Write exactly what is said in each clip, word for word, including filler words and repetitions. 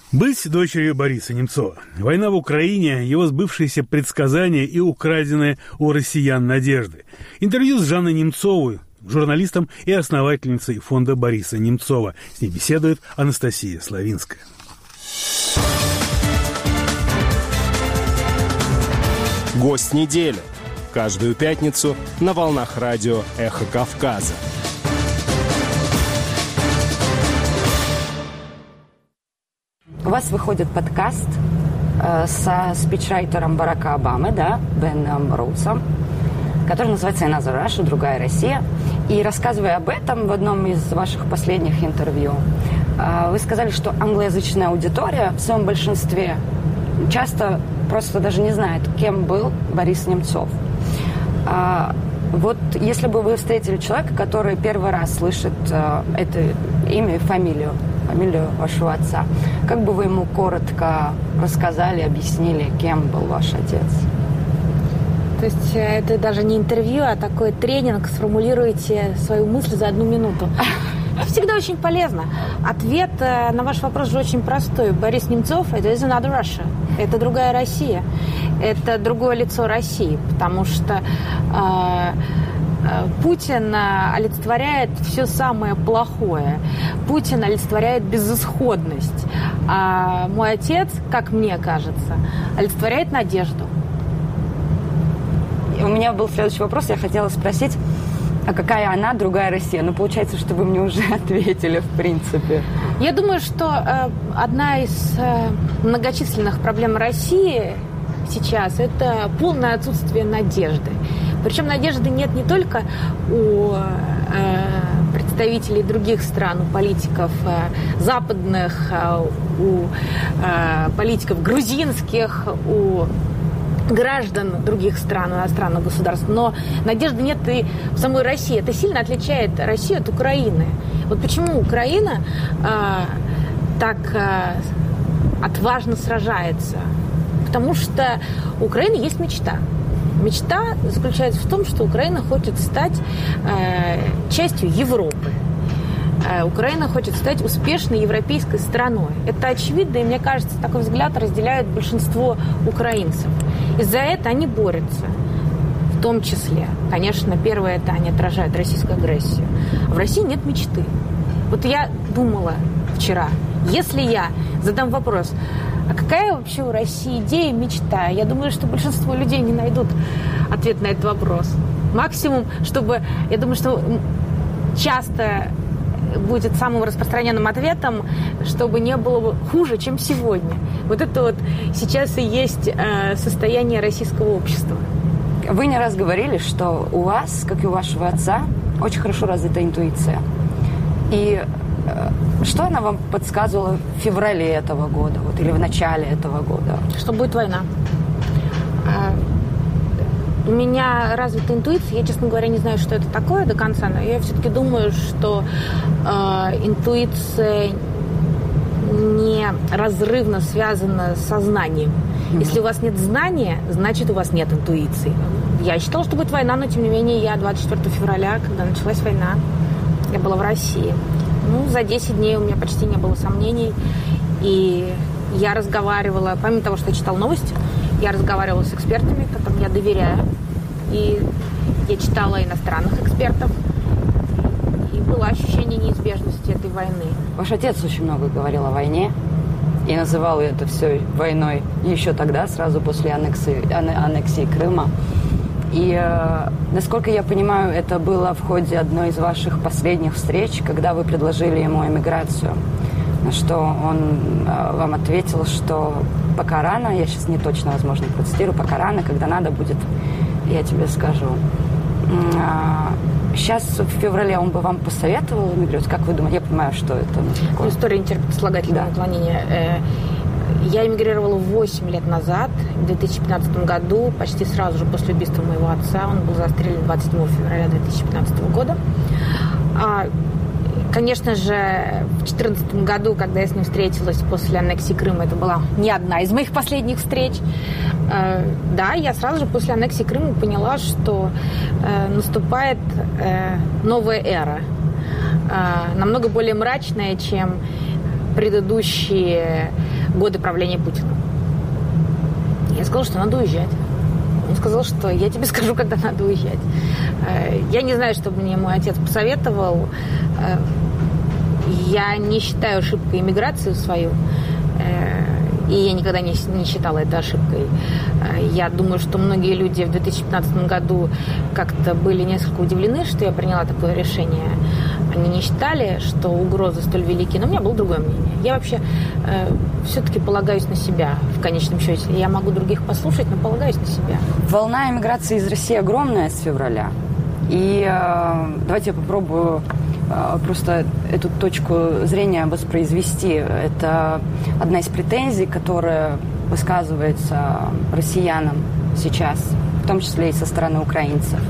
Быть дочерью Бориса Немцова. Война в Украине, его сбывшиеся предсказания и украденные у россиян надежды. Интервью с Жанной Немцовой, журналистом и основательницей фонда Бориса Немцова. С ней беседует Анастасия Славинская. Гость недели. Каждую пятницу на волнах радио «Эхо Кавказа». У вас выходит подкаст э, со спичрайтером Барака Обамы, да, Беном Роудсом, который называется «Another Russia», «Другая Россия». И рассказывая об этом в одном из ваших последних интервью, э, вы сказали, что англоязычная аудитория в своем большинстве часто просто даже не знает, кем был Борис Немцов. Э, вот если бы вы встретили человека, который первый раз слышит э, это имя и фамилию, фамилию вашего отца, как бы вы ему коротко рассказали, объяснили, кем был ваш отец? То есть это даже не интервью, а такой тренинг. Сформулируйте свою мысль за одну минуту. Это всегда очень полезно. Ответ на ваш вопрос же очень простой. Борис Немцов – это is another Russia. Это другая Россия. Это другое лицо России. Потому что э, Путин олицетворяет все самое плохое. Путин олицетворяет безысходность. А мой отец, как мне кажется, олицетворяет надежду. У меня был следующий вопрос. Я хотела спросить, а какая она, другая Россия? Ну, получается, что вы мне уже ответили, в принципе. Я думаю, что э, одна из э, многочисленных проблем России сейчас – это полное отсутствие надежды. Причем надежды нет не только у э, представителей других стран, у политиков э, западных, э, у э, политиков грузинских, у граждан других стран, иностранных государств. Но надежды нет и в самой России. Это сильно отличает Россию от Украины. Вот почему Украина э, так э, отважно сражается? Потому что у Украины есть мечта. Мечта заключается в том, что Украина хочет стать э, частью Европы. Э, Украина хочет стать успешной европейской страной. Это очевидно, и мне кажется, такой взгляд разделяют большинство украинцев. И за это они борются. В том числе, конечно, первое, это они отражают российскую агрессию. А в России нет мечты. Вот я думала вчера, если я задам вопрос, а какая вообще у России идея, мечта? Я думаю, что большинство людей не найдут ответ на этот вопрос. Максимум, чтобы... Я думаю, что часто будет самым распространенным ответом, чтобы не было хуже, чем сегодня. Вот это вот сейчас и есть э, состояние российского общества. Вы не раз говорили, что у вас, как и у вашего отца, очень хорошо развита интуиция. И что она вам подсказывала в феврале этого года, вот, или в начале этого года? Что будет война. У меня развита интуиция. Я, честно говоря, не знаю, что это такое до конца, но я все-таки думаю, что э, интуиция неразрывно связана с сознанием. Mm-hmm. Если у вас нет знания, значит, у вас нет интуиции. Я считала, что будет война, но, тем не менее, я двадцать четвёртого февраля, когда началась война, я была в России. Ну, за десять дней у меня почти не было сомнений. И я разговаривала, помимо того, что я читала новости, я разговаривала с экспертами, которым я доверяю. И я читала иностранных экспертов. И было ощущение неизбежности этой войны. Ваш отец очень много говорил о войне. И называл это все войной еще тогда, сразу после аннексии, аннексии Крыма. И, э, насколько я понимаю, это было в ходе одной из ваших последних встреч, когда вы предложили ему эмиграцию. На что он э, вам ответил, что пока рано, я сейчас не точно, возможно, процитирую, пока рано, когда надо будет, я тебе скажу. Э, сейчас, в феврале, он бы вам посоветовал эмигрировать? Как вы думаете? Я понимаю, что это... Ну, история не терпит слагательного да. наклонения. Я эмигрировала восемь лет назад, в две тысячи пятнадцатом году, почти сразу же после убийства моего отца. Он был застрелен двадцать седьмого февраля две тысячи пятнадцатого года. Конечно же, в две тысячи четырнадцатом году, когда я с ним встретилась после аннексии Крыма, это была не одна из моих последних встреч. Да, я сразу же после аннексии Крыма поняла, что наступает новая эра, намного более мрачная, чем предыдущие годы правления Путина. Я сказала, что надо уезжать. Он сказал, что я тебе скажу, когда надо уезжать. Я не знаю, что мне мой отец посоветовал. Я не считаю ошибкой иммиграцию свою. И я никогда не, не считала это ошибкой. Я думаю, что многие люди в две тысячи пятнадцатом году как-то были несколько удивлены, что я приняла такое решение. Они не считали, что угрозы столь велики, но у меня было другое мнение. Я вообще э, все-таки полагаюсь на себя в конечном счете. Я могу других послушать, но полагаюсь на себя. Волна эмиграции из России огромная с февраля. И э, давайте я попробую просто эту точку зрения воспроизвести. Это одна из претензий, которая высказывается россиянам сейчас, в том числе и со стороны украинцев.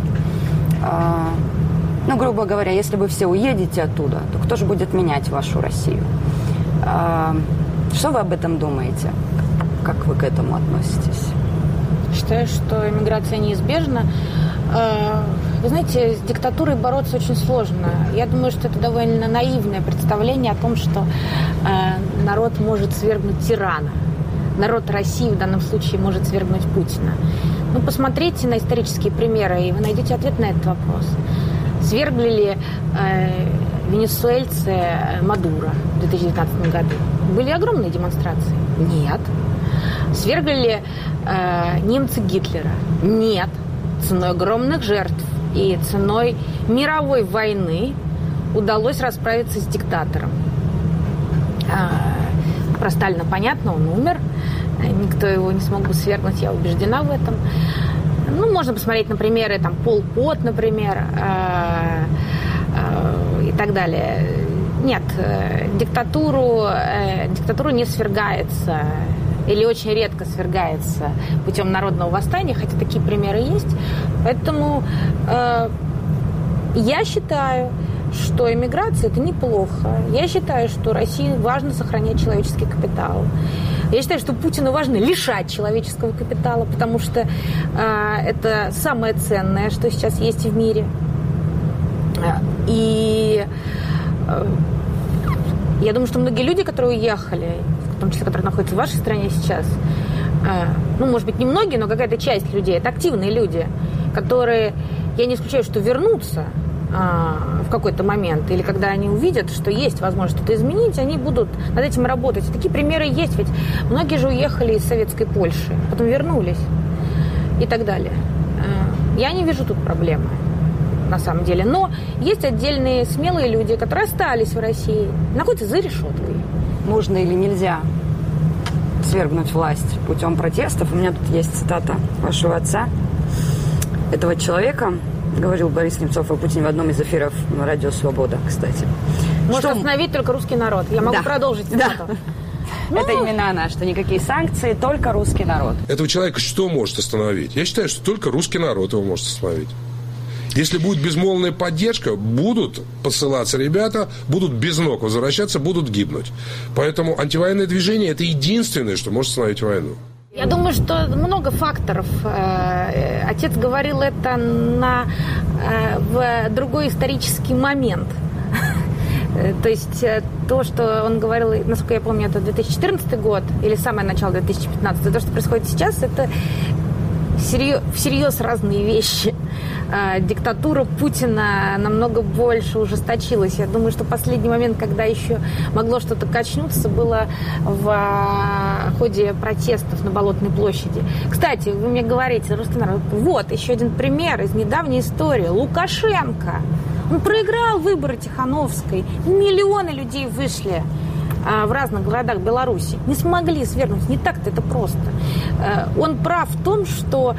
Ну, грубо говоря, если вы все уедете оттуда, то кто же будет менять вашу Россию? Что вы об этом думаете? Как вы к этому относитесь? Считаю, что эмиграция неизбежна. Вы знаете, с диктатурой бороться очень сложно. Я думаю, что это довольно наивное представление о том, что э, народ может свергнуть тирана. Народ России в данном случае может свергнуть Путина. Ну, посмотрите на исторические примеры, и вы найдете ответ на этот вопрос. Свергли ли э, венесуэльцы Мадуро в две тысячи девятнадцатом году? Были огромные демонстрации? Нет. Свергли ли э, немцы Гитлера? Нет. Ценой огромных жертв и ценой мировой войны удалось расправиться с диктатором. Про Сталина понятно, он умер. Никто его не смог бы свергнуть, я убеждена в этом. Ну, можно посмотреть на примеры, там, Пол Пот, например, и так далее. Нет, диктатуру, диктатуру не свергается или очень редко свергается путем народного восстания, хотя такие примеры есть. Поэтому э, я считаю, что эмиграция – это неплохо. Я считаю, что России важно сохранять человеческий капитал. Я считаю, что Путину важно лишать человеческого капитала, потому что э, это самое ценное, что сейчас есть в мире. И э, я думаю, что многие люди, которые уехали, в том числе, которые находятся в вашей стране сейчас, ну, может быть, не многие, но какая-то часть людей, это активные люди, которые, я не исключаю, что вернутся в какой-то момент, или когда они увидят, что есть возможность что-то изменить, они будут над этим работать. И такие примеры есть, ведь многие же уехали из советской Польши, потом вернулись и так далее. Я не вижу тут проблемы, на самом деле. Но есть отдельные смелые люди, которые остались в России, находятся за решеткой. Можно или нельзя свергнуть власть путем протестов? У меня тут есть цитата вашего отца. Этого человека, говорил Борис Немцов о Путине в одном из эфиров «Радио Свобода», кстати. Может что... остановить только русский народ. Я могу да. продолжить цитату. Да. Ну... Это именно она, что никакие санкции, только русский народ. Этого человека что может остановить? Я считаю, что только русский народ его может остановить. Если будет безмолвная поддержка, будут посылаться ребята, будут без ног возвращаться, будут гибнуть. Поэтому антивоенное движение – это единственное, что может остановить войну. Я думаю, что много факторов. Отец говорил это на, в другой исторический момент. То есть то, что он говорил, насколько я помню, это две тысячи четырнадцатый год или самое начало две тысячи пятнадцатого. То, что происходит сейчас, это всерьез разные вещи. Диктатура Путина намного больше ужесточилась. Я думаю, что последний момент, когда еще могло что-то качнуться, было в ходе протестов на Болотной площади. Кстати, вы мне говорите, русский народ, вот еще один пример из недавней истории. Лукашенко. Он проиграл выборы Тихановской. Миллионы людей вышли в разных городах Беларуси. Не смогли свергнуть. Не так-то это просто. Он прав в том, что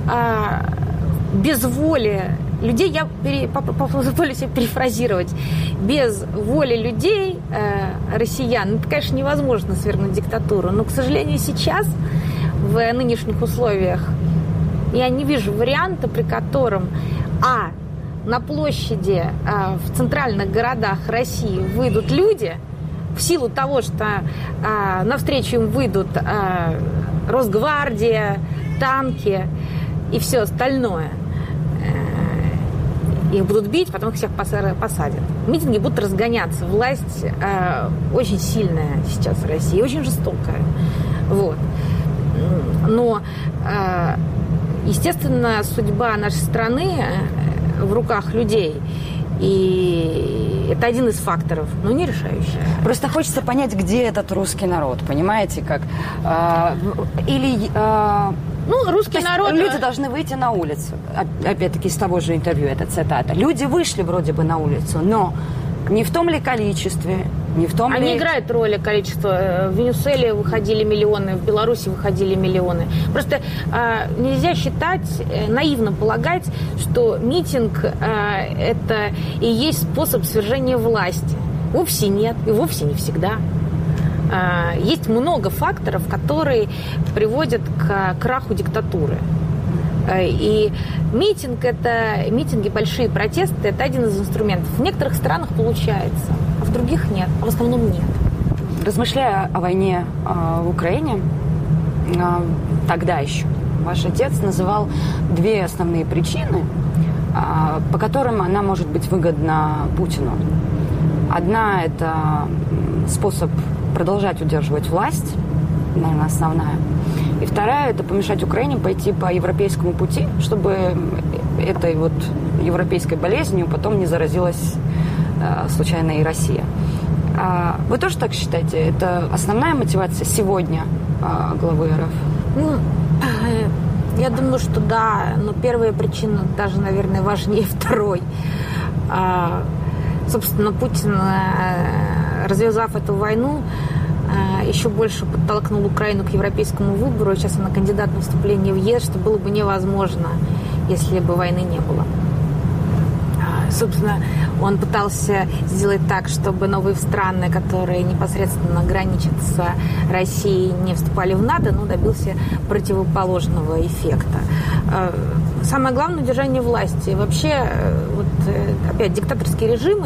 без воли людей, я пере, позволю себе перефразировать, без воли людей, э, россиян, это, конечно, невозможно свергнуть диктатуру, но, к сожалению, сейчас, в нынешних условиях, я не вижу варианта, при котором, а, на площади, э, в центральных городах России выйдут люди, в силу того, что э, навстречу им выйдут э, Росгвардия, танки и все остальное. Их будут бить, потом их всех посадят. Митинги будут разгоняться. Власть э, очень сильная сейчас в России, очень жестокая. Вот. Но, э, естественно, судьба нашей страны в руках людей. И это один из факторов, но не решающий. Просто хочется понять, где этот русский народ, понимаете, как... Э, или... Э, ну, русский народ... Люди должны выйти на улицу. Опять-таки, из того же интервью, это цитата. Люди вышли вроде бы на улицу, но не в том ли количестве, не в том Они ли... играют роли количества. В Венесуэле выходили миллионы, в Беларуси выходили миллионы. Просто э, нельзя считать, э, наивно полагать, что митинг э, это и есть способ свержения власти. Вовсе нет, и вовсе не всегда. Э, есть много факторов, которые приводят к краху диктатуры. И митинг это, митинги, большие протесты, это один из инструментов. В некоторых странах получается, а в других нет, а в основном нет. Размышляя о войне э, в Украине, э, тогда еще ваш отец называл две основные причины, э, по которым она может быть выгодна Путину. Одна – это способ продолжать удерживать власть, наверное, основная. И вторая – это помешать Украине пойти по европейскому пути, чтобы этой вот европейской болезнью потом не заразилась э, случайно и Россия. А вы тоже так считаете? Это основная мотивация сегодня э, главы эр эф? Ну, я думаю, что да, но первая причина даже, наверное, важнее второй. А, собственно, Путин, развязав эту войну, еще больше подтолкнул Украину к европейскому выбору. Сейчас она кандидат на вступление в ЕС, что было бы невозможно, если бы войны не было. Собственно, он пытался сделать так, чтобы новые страны, которые непосредственно граничат с Россией, не вступали в НАТО, но добился противоположного эффекта. Самое главное – удержание власти. Вообще, вот, опять, диктаторские режимы,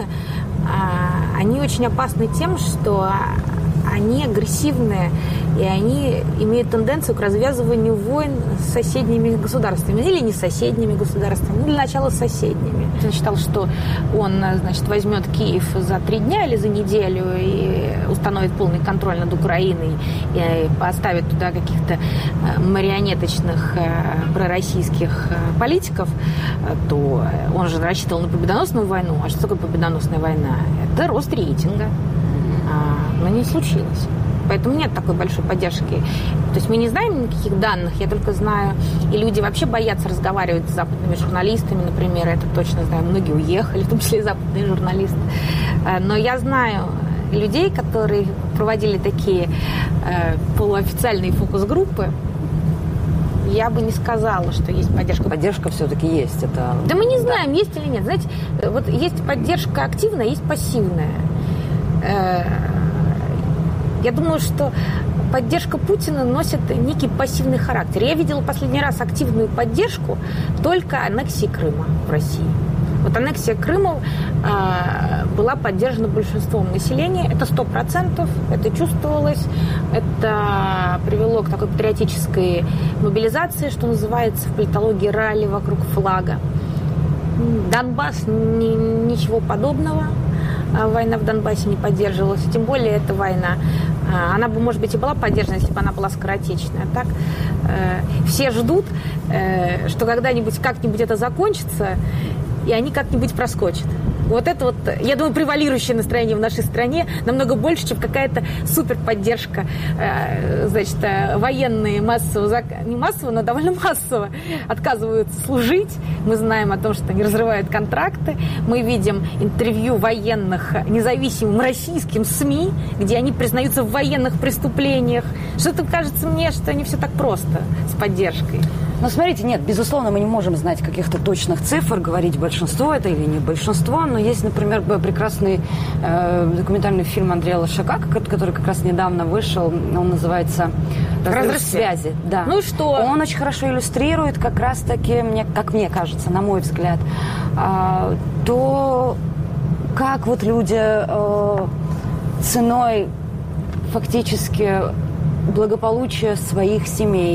они очень опасны тем, что они агрессивные, и они имеют тенденцию к развязыванию войн с соседними государствами. Или не с соседними государствами, или для начала с соседними. Он считал, что он, значит, возьмет Киев за три дня или за неделю и установит полный контроль над Украиной и поставит туда каких-то марионеточных пророссийских политиков, то он же рассчитывал на победоносную войну. А что такое победоносная война? Это рост рейтинга. Но не случилось. Поэтому нет такой большой поддержки. То есть мы не знаем никаких данных, я только знаю, и люди вообще боятся разговаривать с западными журналистами, например, это точно знаю, многие уехали, в том числе и западные журналисты. Но я знаю людей, которые проводили такие полуофициальные фокус-группы. Я бы не сказала, что есть поддержка. Поддержка все-таки есть. Это... Да мы не знаем, есть или нет. Знаете, вот есть поддержка активная, есть пассивная. Я думаю, что поддержка Путина носит некий пассивный характер. Я видела последний раз активную поддержку только аннексии Крыма в России. Вот аннексия Крыма э, была поддержана большинством населения. Это сто процентов, это чувствовалось. Это привело к такой патриотической мобилизации, что называется в политологии ралли вокруг флага. Донбасс ни, ничего подобного. Война в Донбассе не поддерживалась. Тем более эта война, она бы, может быть, и была поддержана, если бы она была скоротечная. А так э, все ждут, э, что когда-нибудь как-нибудь это закончится, и они как-нибудь проскочат. Вот это вот, я думаю, превалирующее настроение в нашей стране намного больше, чем какая-то суперподдержка. Значит, военные массово, не массово, но довольно массово отказываются служить. Мы знаем о том, что они разрывают контракты. Мы видим интервью военных независимым российским СМИ, где они признаются в военных преступлениях. Что-то кажется мне, что не все так просто с поддержкой. Ну, смотрите, нет, безусловно, мы не можем знать каких-то точных цифр, говорить, большинство это или не большинство, но есть, например, прекрасный э, документальный фильм Андрея Лошака, который как раз недавно вышел, он называется «Разрыв связи». Да. Ну и что? Он очень хорошо иллюстрирует как раз-таки, мне, как мне кажется, на мой взгляд, э, то, как вот люди э, ценой фактически благополучия своих семей,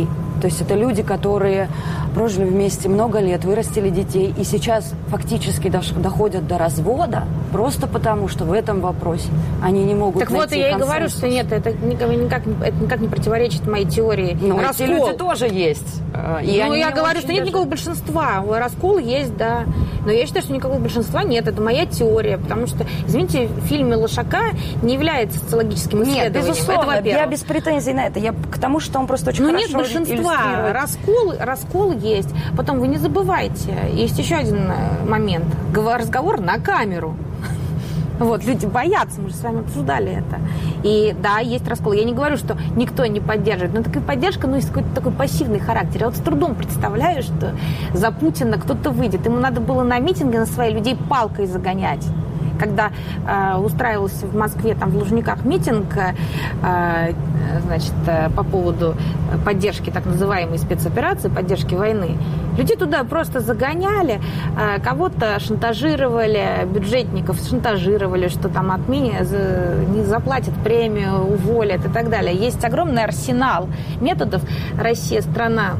То есть это люди, которые прожили вместе много лет, вырастили детей, и сейчас фактически доходят до развода просто потому, что в этом вопросе они не могут так найти вот, я и говорю, что нет, это никак, это никак не противоречит моей теории. Ну, раскол. Эти люди тоже есть. И ну, я говорю, что нет даже... никакого большинства. Раскол есть, да. Но я считаю, что никакого большинства нет. Это моя теория. Потому что, извините, в фильме «Лошака» не является социологическим исследованием. Нет, безусловно. Это, я без претензий на это. Я к тому, что он просто очень Но хорошо нет большинства. Раскол, раскол есть. Потом вы не забывайте. Есть еще один момент. Разговор на камеру. Вот, люди боятся, мы же с вами обсуждали это. И да, есть раскол. Я не говорю, что никто не поддерживает, но такая поддержка, ну, есть какой-то такой пассивный характер. Я вот с трудом представляю, что за Путина кто-то выйдет. Ему надо было на митинге на свои людей палкой загонять. Когда э, устраивался в Москве, там в Лужниках митинг, э, значит, э, по поводу поддержки так называемой спецоперации, поддержки войны, людей туда просто загоняли, э, кого-то шантажировали, бюджетников шантажировали, что там отмене не заплатят премию, уволят и так далее. Есть огромный арсенал методов. Россия страна,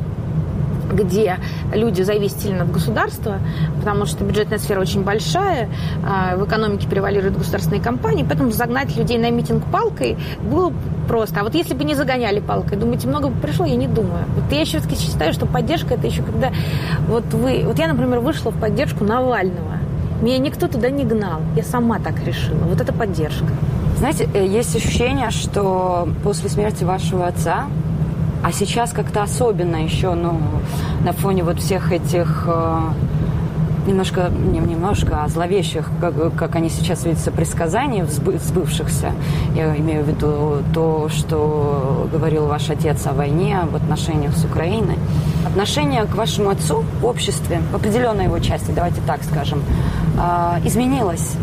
где люди зависят сильно от государства, потому что бюджетная сфера очень большая, в экономике превалируют государственные компании, поэтому загнать людей на митинг палкой было просто. А вот если бы не загоняли палкой, думаете, много бы пришло? Я не думаю. Вот я еще считаю, что поддержка — это еще когда... Вот вы... Вот я, например, вышла в поддержку Навального. Меня никто туда не гнал. Я сама так решила. Вот это поддержка. Знаете, есть ощущение, что после смерти вашего отца, а сейчас как-то особенно еще, ну, на фоне вот всех этих э, немножко, не немножко, а зловещих, как, как они сейчас видятся, предсказаний сбывшихся, я имею в виду то, что говорил ваш отец о войне, об отношениях с Украиной. Отношение к вашему отцу в обществе, в определенной его части, давайте так скажем, э, изменилось.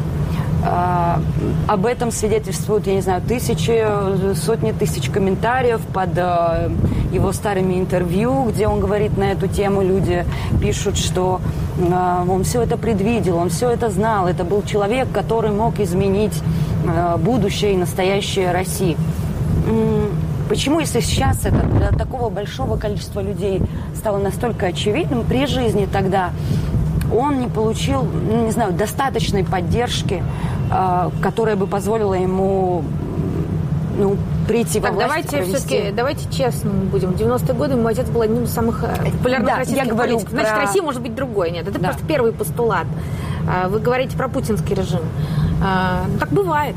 Uh, об этом свидетельствуют, я не знаю, тысячи, сотни тысяч комментариев под uh, его старыми интервью, где он говорит на эту тему. Люди пишут, что uh, он все это предвидел, он все это знал. Это был человек, который мог изменить uh, будущее и настоящее России. Mm. Почему, если сейчас это для такого большого количества людей стало настолько очевидным, при жизни тогда он не получил, не знаю, достаточной поддержки, э, которая бы позволила ему, ну, прийти во так, власть. Давайте провести... все-таки, давайте честными будем. В девяностые годы мой отец был одним из самых популярных да, российских я говорю политиков. Значит, про... Россия может быть другой. Нет, это да. просто первый постулат. Вы говорите про путинский режим. Так бывает.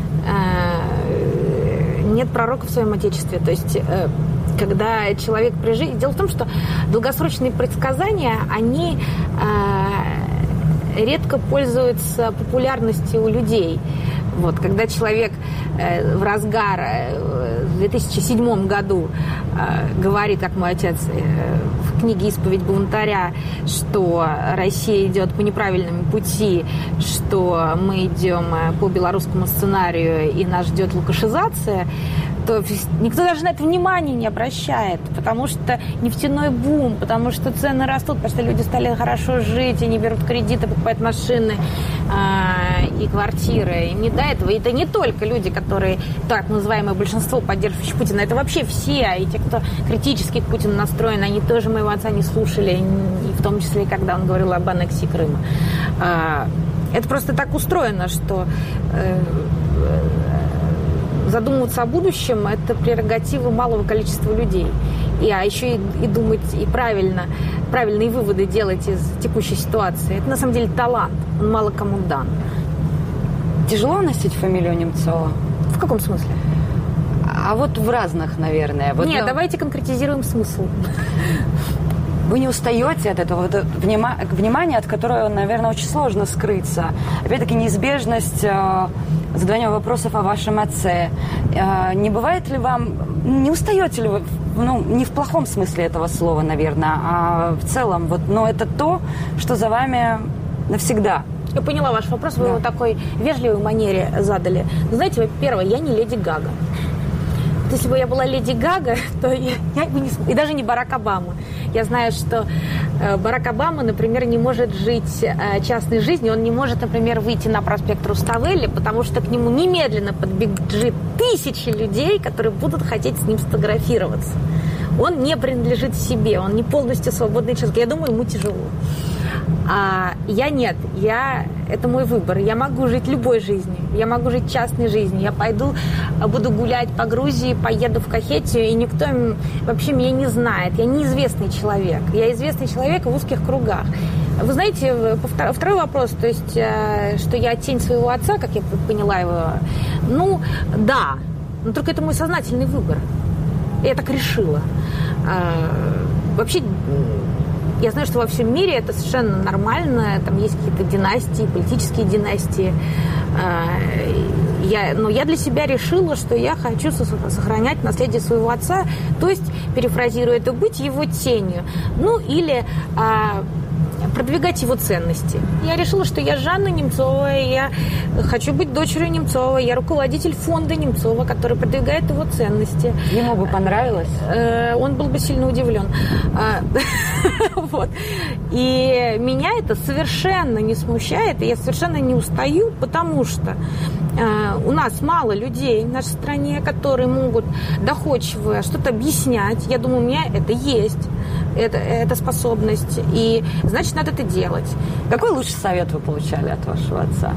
Нет пророка в своем отечестве. То есть... когда человек при жизни... Дело в том, что долгосрочные предсказания, они э, редко пользуются популярностью у людей. Вот, когда человек э, в разгар э, в две тысячи седьмом году э, говорит, как мой отец э, в книге «Исповедь бунтаря», что Россия идет по неправильному пути, что мы идем по белорусскому сценарию и нас ждет лукашизация, то никто даже на это внимания не обращает, потому что нефтяной бум, потому что цены растут, потому что люди стали хорошо жить, они берут кредиты, покупают машины э, и квартиры. Им не до этого. И это не только люди, которые, так называемое большинство, поддерживающих Путина, это вообще все. И те, кто критически к Путину настроен, они тоже моего отца не слушали, и в том числе, когда он говорил об аннексии Крыма. Э, это просто так устроено, что... Э, задумываться о будущем – это прерогатива малого количества людей. И, а еще и, и думать, и правильно, правильные выводы делать из текущей ситуации. Это, на самом деле, талант. Он мало кому дан. Тяжело носить фамилию Немцова? В каком смысле? А вот в разных, наверное. Вот, Нет, ну... давайте конкретизируем смысл. Вы не устаете от этого вот, внима... внимания, от которого, наверное, очень сложно скрыться. Опять-таки, неизбежность э, задавания вопросов о вашем отце. Э, не бывает ли вам... Не устаете ли вы, ну, не в плохом смысле этого слова, наверное, а в целом, вот, но это то, что за вами навсегда. Я поняла ваш вопрос, вы да. его в такой вежливой манере задали. Знаете, во-первых, я не Леди Гага. Если бы я была Леди Гага, то я, я бы не... И даже не Барак Обама. Я знаю, что э, Барак Обама, например, не может жить э, частной жизнью. Он не может, например, выйти на проспект Руставели, потому что к нему немедленно подбежит тысячи людей, которые будут хотеть с ним сфотографироваться. Он не принадлежит себе, он не полностью свободный человек. Я думаю, ему тяжело. А я нет, я, это мой выбор. Я могу жить любой жизнью, я могу жить частной жизнью. Я пойду, буду гулять по Грузии, поеду в Кахетию, и никто вообще меня не знает. Я неизвестный человек. Я известный человек в узких кругах. Вы знаете, второй вопрос, то есть, что я тень своего отца, как я поняла его, ну, да, но только это мой сознательный выбор. Я так решила. Вообще, я знаю, что во всем мире это совершенно нормально, там есть какие-то династии, политические династии. Я, но я для себя решила, что я хочу сохранять наследие своего отца, то есть, перефразируя это, быть его тенью. Ну, или а, продвигать его ценности. Я решила, что я Жанна Немцова, я хочу быть дочерью Немцова, я руководитель фонда Немцова, который продвигает его ценности. Ему бы понравилось? Он был бы сильно удивлен. Вот. И меня это совершенно не смущает, и я совершенно не устаю, потому что у нас мало людей в нашей стране, которые могут доходчиво что-то объяснять. Я думаю, у меня это есть, это, эта способность, и значит, надо это делать. Какой лучший совет вы получали от вашего отца?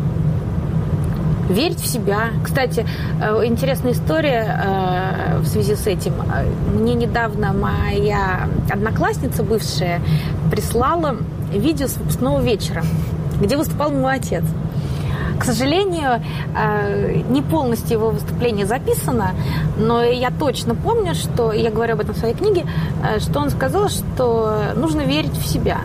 Верить в себя. Кстати, интересная история в связи с этим. Мне недавно моя одноклассница бывшая прислала видео с выпускного вечера, где выступал мой отец. К сожалению, не полностью его выступление записано, но я точно помню, что, я говорю об этом в своей книге, что он сказал, что нужно верить в себя.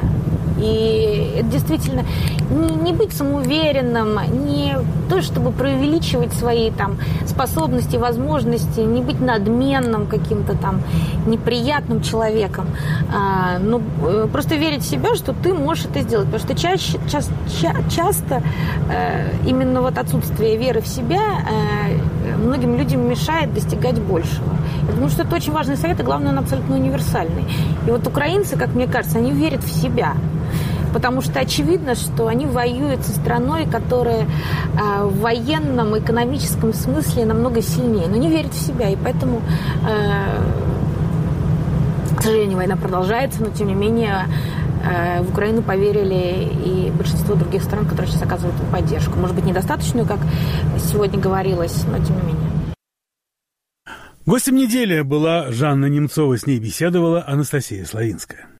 И это действительно не, не быть самоуверенным, не то, чтобы преувеличивать свои там способности, возможности, не быть надменным каким-то там неприятным человеком, а, но просто верить в себя, что ты можешь это сделать. Потому что чаще, ча, ча, часто э, именно вот отсутствие веры в себя э, многим людям мешает достигать большего. Я думаю, что это очень важный совет, и главное, он абсолютно универсальный. И вот украинцы, как мне кажется, они верят в себя. Потому что очевидно, что они воюют со страной, которая э, в военном, экономическом смысле намного сильнее, но не верит в себя. И поэтому, э, к сожалению, война продолжается, но тем не менее э, в Украину поверили и большинство других стран, которые сейчас оказывают им поддержку. Может быть, недостаточную, как сегодня говорилось, но тем не менее. Гостем недели была Жанна Немцова, с ней беседовала Анастасия Славинская.